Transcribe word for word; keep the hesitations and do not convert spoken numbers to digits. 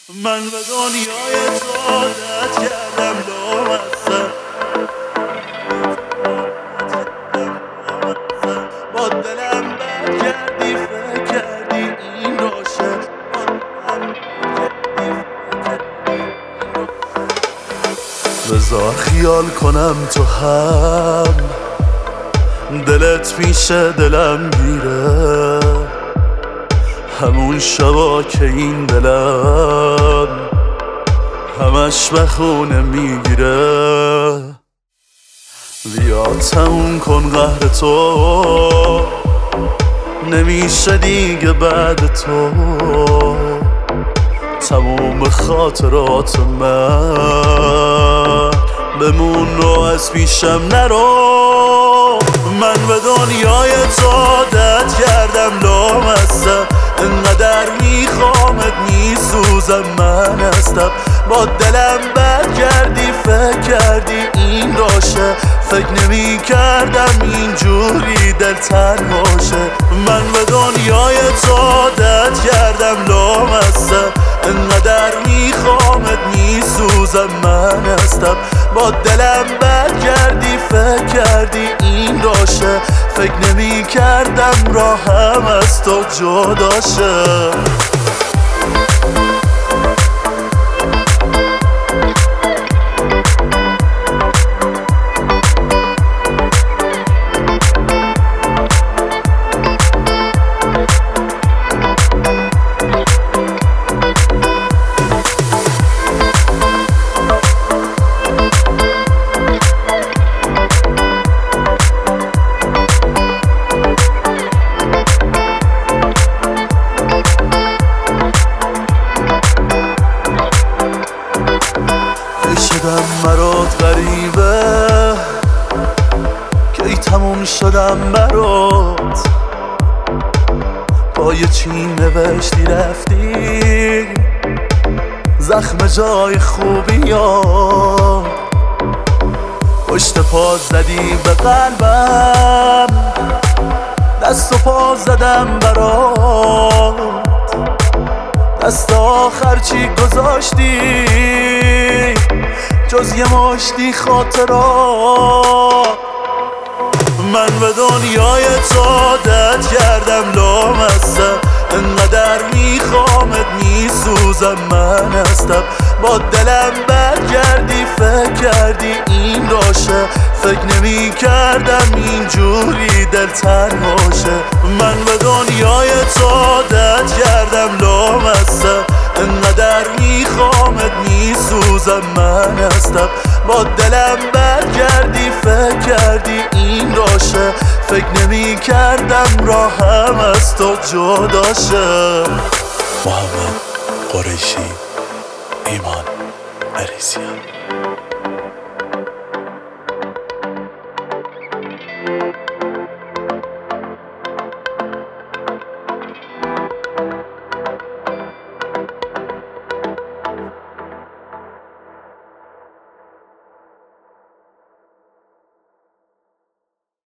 من به دنیای تو عادت کردم لامصب با دلم بد کردی فکر کردی این راشه بذار خیال کنم تو هم دلت میشه دلم گیره همون شبا که این دلم همش به خونه میگیره بیا تموم کن قهر تو نمیشه دیگه بعد تو تموم خاطرات من بمون رو از پیشم نرو من به دنیای تو عادت کردم لامصب انقدر میخوامت میسوزم من هستم با دلم بد کردی فکر کردی این راشه فکر نمی کردم اینجوری دل تنهاشه من به دنیای تو عادت کردم لامصب انقدر میخوامت میسوزم من هستم با دلم بد کردی فکر کردی این راشه فکر نمی کردم راهم از تو جدا شه شدم مرات غریبه کی تموم شدم برات پای چی نوشتی رفتی زخم جای خوبی ها پشت پا زدی به قلبم دست و پا زدم برات دست آخر چی گذاشتی جز یه مشتی خاطرات من به دنیای تو عادت کردم لامصب انقدر میخوامت میسوزم من هستم با دلم بد کردی فکر کردی این راشه فکر نمی کردم اینجوری دل تنهاشه من به دنیای تو عادت کردم لامصب انقدر میخوامت میسوزم من هستم با دلم بد کردی فکر کردی این راشه فکر نمی کردم راهم از تو جدا شه محمد قریشی ایمان عریسیان